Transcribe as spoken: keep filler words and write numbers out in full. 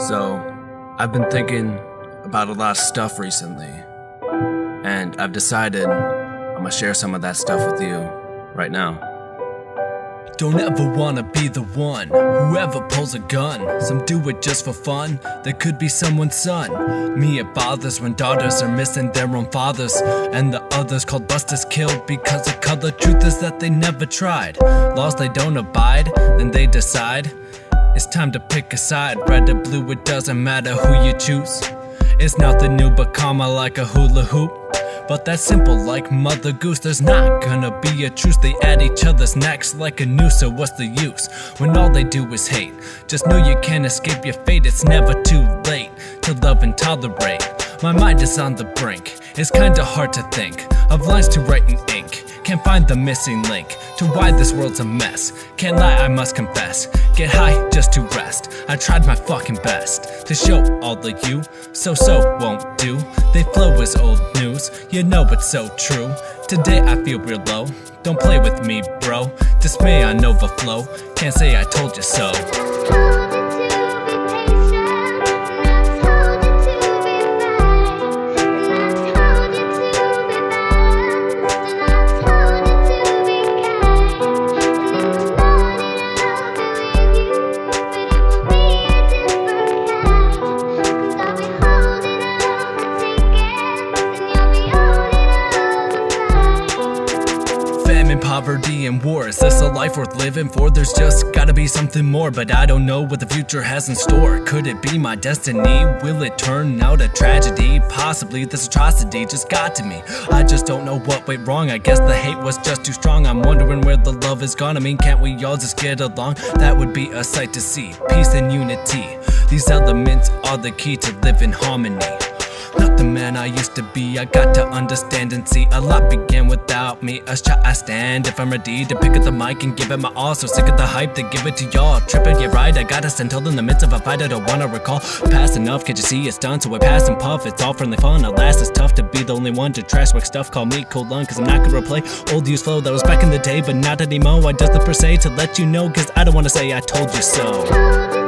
So, I've been thinking about a lot of stuff recently, and I've decided I'm gonna share some of that stuff with you right now. Don't ever wanna be the one, whoever pulls a gun. Some do it just for fun, that could be someone's son. Me it bothers when daughters are missing their own fathers, and the others called busters killed because of color. Truth is that they never tried. Laws they don't abide, then they decide it's time to pick a side. Red or blue, it doesn't matter who you choose. It's nothing new but karma like a hula hoop. But that's simple like Mother Goose. There's not gonna be a truce. They at each other's necks like a noose. So what's the use when all they do is hate? Just know you can't escape your fate. It's never too late to love and tolerate. My mind is on the brink. It's kinda hard to think of lines to write in ink. Can't find the missing link to why this world's a mess. Can't lie, I must confess. Get high just to rest. I tried my fucking best to show all of you. So-so won't do. They flow as old news. You know it's so true. Today I feel real low. Don't play with me, bro. Dismay on overflow. Can't say I told you so. Poverty and war, is this a life worth living for? There's just gotta be something more, but I don't know what the future has in store. Could it be my destiny? Will it turn out a tragedy? Possibly this atrocity just got to me. I just don't know what went wrong. I guess the hate was just too strong. I'm wondering where the love is gone. I mean, can't we all just get along? That would be a sight to see. Peace and unity, these elements are the key to live in harmony. Not the man I used to be, I got to understand and see. A lot began without me, a shot I stand if I'm ready to pick up the mic and give it my all. So sick of the hype, they give it to y'all. Tripping, yeah right, I got us until in the midst of a fight I don't wanna recall. Past enough, can't you see it's done, so I pass and puff. It's all friendly fun, at last it's tough to be the only one to trash work stuff. Call me cold lung, cause I'm not gonna replay old used flow that was back in the day, but not anymore. I just the per se to let you know, cause I don't wanna say I told you so.